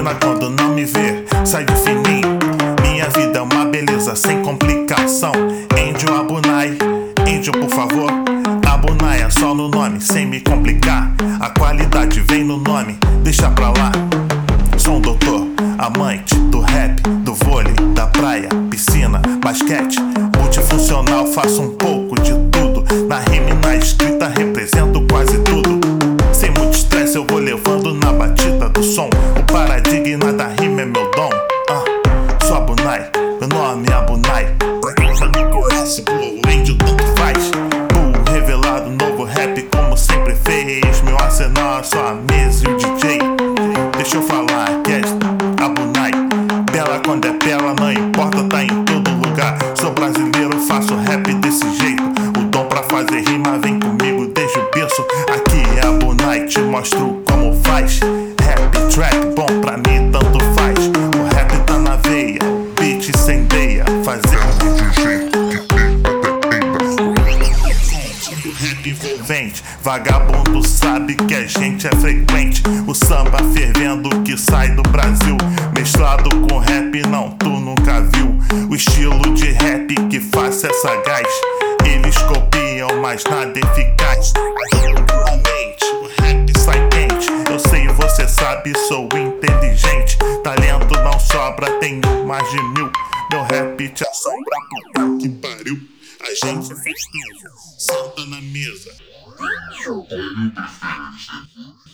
Mas quando não me vê, sai de fininho. Minha vida é uma beleza sem complicação. Angel Abunai, Angel por favor. Abunai é só no nome, sem me complicar. A qualidade vem no nome, deixa pra lá. Sou um doutor, amante do rap, do vôlei, da praia, piscina, basquete. Multifuncional, faço um pouco de tudo. Na rima e na escrita represento quase tudo. Sem muito estresse eu vou levando na batida do som. O paradigma da rima é meu dom. Sou Abunai, meu nome é Abunai. Pra quem já me conhece, Blue Angel tanto faz. Bull revelado, novo rap como sempre fez. Meu arsenal é só a mesa e o DJ. Deixa eu falar que é Abunai. Bela quando é bela, não importa, tá em todo lugar. Sou brasileiro, faço rap desse jeito. O dom pra fazer rima vem comigo desde o berço. Aqui é Abunai, te mostro como faz. Rap, trap, bom pra mim tanto faz. O rap tá na veia, beat incendeia. Fazer do jeito que tem o rap envolvente, vagabundo sabe que a gente é frequente. O samba fervendo que sai do Brasil, mesclado com rap, não, tu nunca viu. O estilo de rap que faz é sagaz. Eles copiam, mas nada eficaz. O rap sai quente. Eu sei, você sabe, sou inteligente. Talento não sobra, tenho mais de 1000. Meu rap te assombra, puta que pariu. A gente festeja, senta na mesa.